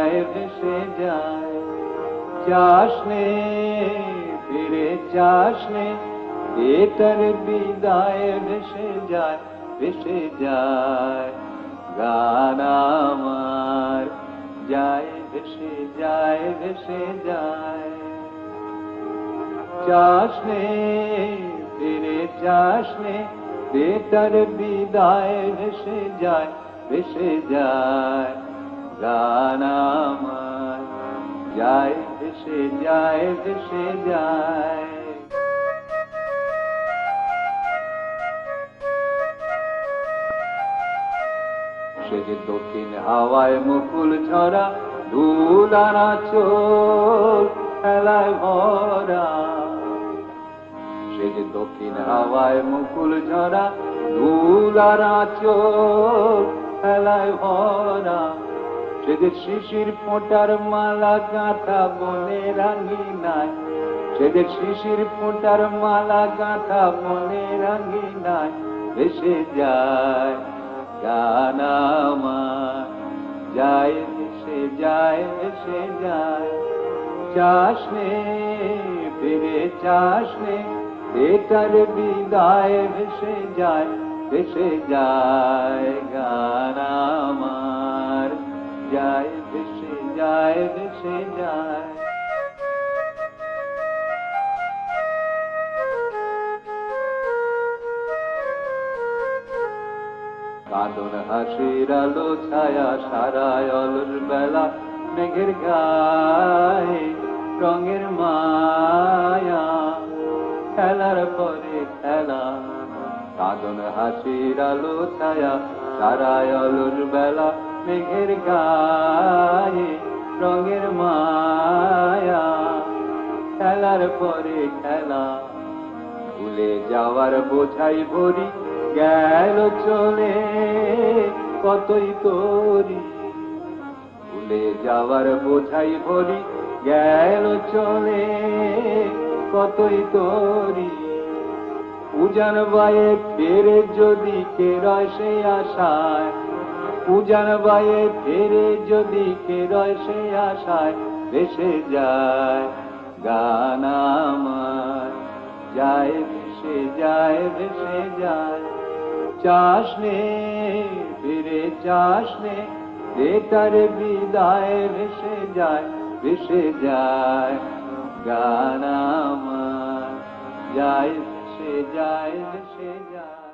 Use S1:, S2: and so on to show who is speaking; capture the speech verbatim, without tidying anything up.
S1: যায় ভেসে যায়। চাসনে ফিরে চাসনে এটার বিদায় ভেসে যায় ভেসে যায়। গান আমার যায় ভেসে যায় ভেসে যায়। চাসনে ফিরে চাসনে এটার বিদায় ভেসে যায় ভেসে যায়। গান আমার যায় ভেসে যায় ভেসে যায়। সে যে দক্ষিণ হাওয়ায় মুকুল ঝরা ধুলারা চোল খেলায় ভরা। সে যে দক্ষিণ হাওয়ায় মুকুল ঝরা ধুলারা চোল খেলায় ভরা। সে যে শিশির ফোঁটার মালা গাঁথা বনের আঙিনায়। সে যে শিশির ফোঁটার মালা গাঁথা বনের আঙিনায় ভেসে যায়। গান আমার যায় ভেসে যায় ভেসে যায়। চাসনে ফিরে চাসনে এটার বিদায় ভেসে যায় ভেসে যায়। গান আমার যায় ভেসে যায় ভেসে যায়। কাঁদন হাসির আলো ছায়া সারায় অলস বেলা মেঘের গায়ে রঙের মায়া খেলার পরে খেলা। কাঁদন হাসির আলো ছায়া সারায় অলস বেলা মেঘের গায়ে রঙের মায়া খেলার পরে খেলা। ভুলে যাওয়ার বোঝাই ভরি গেল চলে কতই তোরি। ভুলে যাওয়ার বোঝাই ভরি গেল চলে কতই তোরি। উজান বায়ে ফেরে যদি কে রয় সে আশায়। উজান বায়ে ফেরে যদি কে রয় সে আশায় ভেসে যায়। গান আমার যায় ভেসে যায় ভেসে যায়। চাসনে ফিরে চাসনে এটার বিদায় ভেসে যায় ভেসে যায়। গান আমার যায় ভেসে যায় ভেসে যায়।